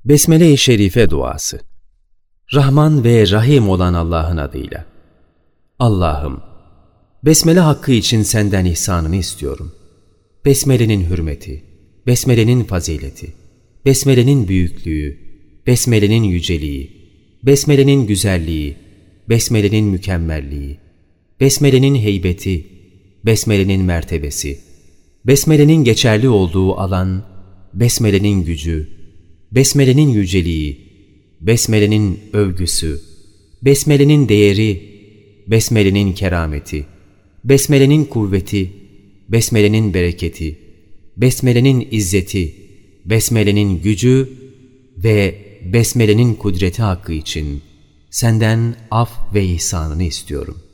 Besmele-i Şerife duası. Rahman ve Rahim olan Allah'ın adıyla. Allah'ım, Besmele hakkı için senden ihsanını istiyorum. Besmele'nin hürmeti, Besmele'nin fazileti, Besmele'nin büyüklüğü, Besmele'nin yüceliği, Besmele'nin güzelliği, Besmele'nin mükemmelliği, Besmele'nin heybeti, Besmele'nin mertebesi, Besmele'nin geçerli olduğu alan, Besmele'nin gücü, Besmele'nin yüceliği, Besmele'nin övgüsü, Besmele'nin değeri, Besmele'nin kerameti, Besmele'nin kuvveti, Besmele'nin bereketi, Besmele'nin izzeti, Besmele'nin gücü ve Besmele'nin kudreti hakkı için senden af ve ihsanını istiyorum.